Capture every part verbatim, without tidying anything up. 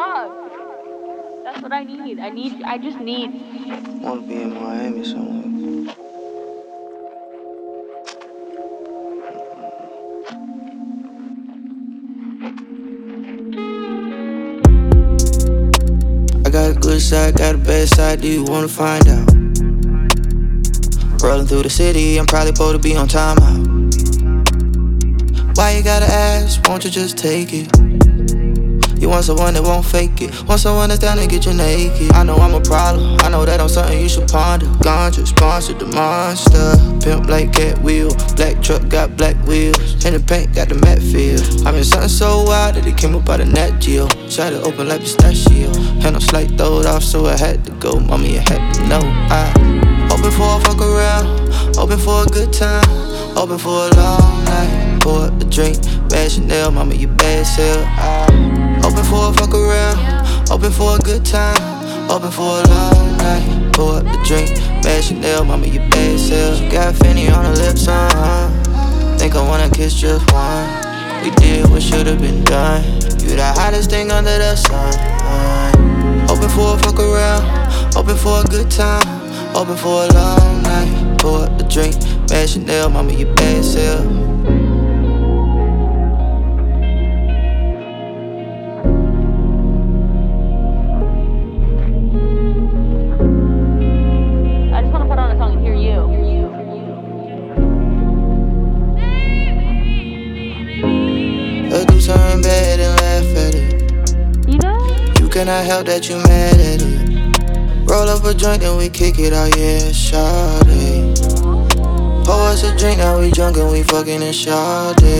love. That's what I need. I need, I just need. Wanna be in Miami somewhere. I got a good side, got a bad side, do you wanna find out? Rolling through the city, I'm probably supposed to be on timeout. Why you gotta ask, won't you just take it? You want someone that won't fake it, want someone that's down to get you naked. I know I'm a problem, I know that I'm something you should ponder. Ganja sponsored the monster, pimp like Cat Wheel. Black truck got black wheels, and the paint got the matte feel. I mean something so wild that it came up out of Nat Geo. Shot it open like pistachio, had no slight throwed off so I had to go. Mommy, you had to know I open for a fuck around, open for a good time, open for a long night. Pour up a drink, bad Chanel, mama, you bad sell. I open for a fuck around, open for a good time, open for a long night. Pour up the drink, bad Chanel, mama, you bad sell. She got Fanny on her lips, uh-huh. Think I wanna kiss just one. We did what should've been done. You the hottest thing under the sun. Open for a fuck around, open for a good time, open for a long night. Pour up the drink, bad Chanel, mama, you bad sell. Something bad and laugh at it. You know? You cannot help that you mad at it. Roll up a joint and we kick it out, yeah, shawty. Pour us a drink, now we drunk and we fucking in shawty.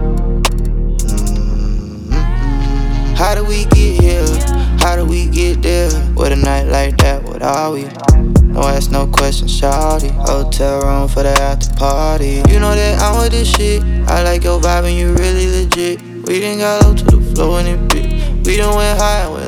Mm-hmm. How do we get here? How do we get there? With a night like that, what are we? No ask no questions, shawty. Hotel room for the after party. You know that I'm with this shit. I like your vibe and you really legit. We done got low to the floor in it, bitch. We done went high and went